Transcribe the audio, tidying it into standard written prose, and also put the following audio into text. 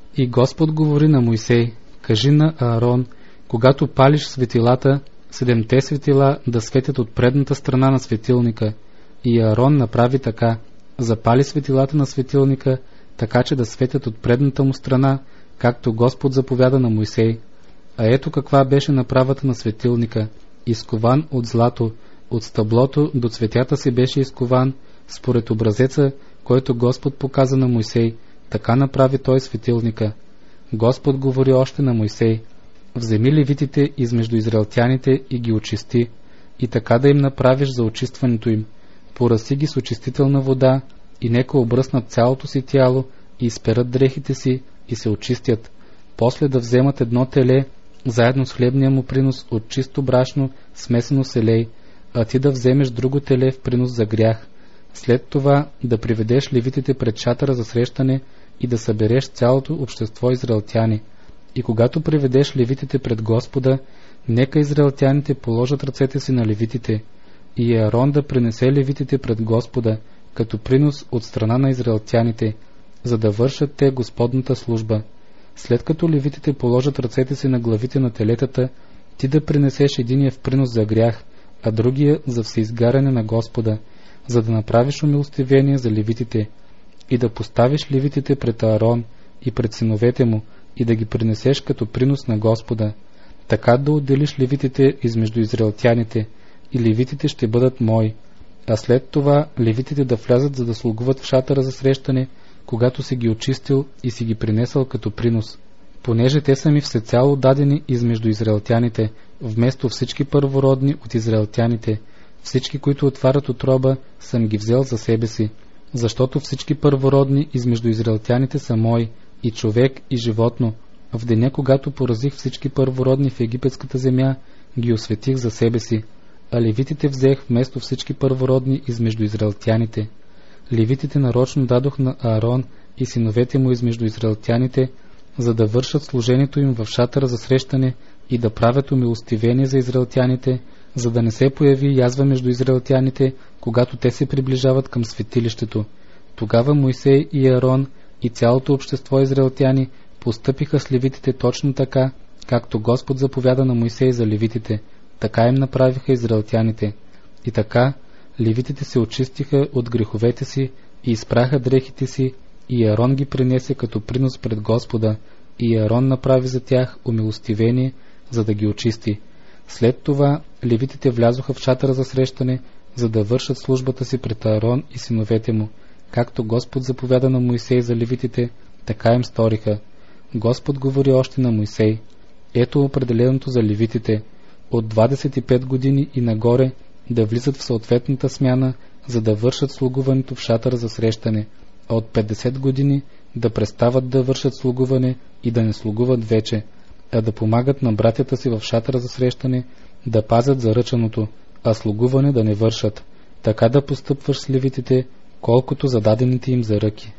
И Господ говори на Мойсей: кажи на Аарон, когато палиш светилата, 7 светила да светят от предната страна на светилника. И Аарон направи така: запали светилата на светилника, така че да светят от предната му страна, както Господ заповяда на Мойсей. А ето каква беше направата на светилника: изкован от злато, от стъблото до цветята си беше изкован, според образеца, който Господ показа на Мойсей. Така направи той светилника. Господ говори още на Мойсей: вземи левитите измежду израелтяните и ги очисти, и така да им направиш за очистването им. Пораси ги с очистителна вода, и нека обръснат цялото си тяло и изперат дрехите си и се очистят. После да вземат едно теле, заедно с хлебния му принос от чисто брашно, смесено с елей, а ти да вземеш друго теле в принос за грях. След това да приведеш левитите пред шатъра за срещане и да събереш цялото общество израелтяни. И когато приведеш левитите пред Господа, нека израелтяните положат ръцете си на левитите, и Аарон да принесе левитите пред Господа, като принос от страна на израелтяните, за да вършат те Господната служба. След като левитите положат ръцете си на главите на телетата, ти да принесеш единия в принос за грях, а другия за всеизгаряне на Господа, за да направиш умилостивение за левитите, и да поставиш левитите пред Аарон и пред синовете му, и да ги принесеш като принос на Господа. Така да отделиш левитите измежду израелтяните, и левитите ще бъдат мои. А след това левитите да влязат, за да слугуват в шатъра за срещане, когато си ги очистил и си ги принесъл като принос. Понеже те са ми всецяло дадени измежду израелтяните, вместо всички първородни от израелтяните, всички, които отварят отроба, съм ги взел за себе си, защото всички първородни измежду израелтяните са мои, и човек, и животно. В деня, когато поразих всички първородни в египетската земя, ги осветих за себе си, а левитите взех вместо всички първородни измежду израелтяните. Левитите нарочно дадох на Аарон и синовете му измежду израелтяните, за да вършат служението им в шатъра за срещане и да правят умилостивение за израелтяните, за да не се появи язва между израелтяните, когато те се приближават към светилището. Тогава Мойсей и Аарон и цялото общество израелтяни постъпиха с левитите точно така, както Господ заповяда на Мойсей за левитите. Така им направиха израелтяните. И така левитите се очистиха от греховете си и изпраха дрехите си, и Аарон ги принесе като принос пред Господа, и Аарон направи за тях умилостивение, за да ги очисти. След това левитите влязоха в шатъра за срещане, за да вършат службата си пред Аарон и синовете му. Както Господ заповяда на Мойсей за левитите, така им сториха. Господ говори още на Мойсей: ето определеното за левитите, от 25 години и нагоре да влизат в съответната смяна, за да вършат слугуването в шатъра за срещане, а от 50 години да престават да вършат слугуване и да не слугуват вече, а да помагат на братята си в шатъра за срещане, да пазят заръчаното, а слугуване да не вършат. Така да постъпваш с левитите, колкото за дадените им заръки.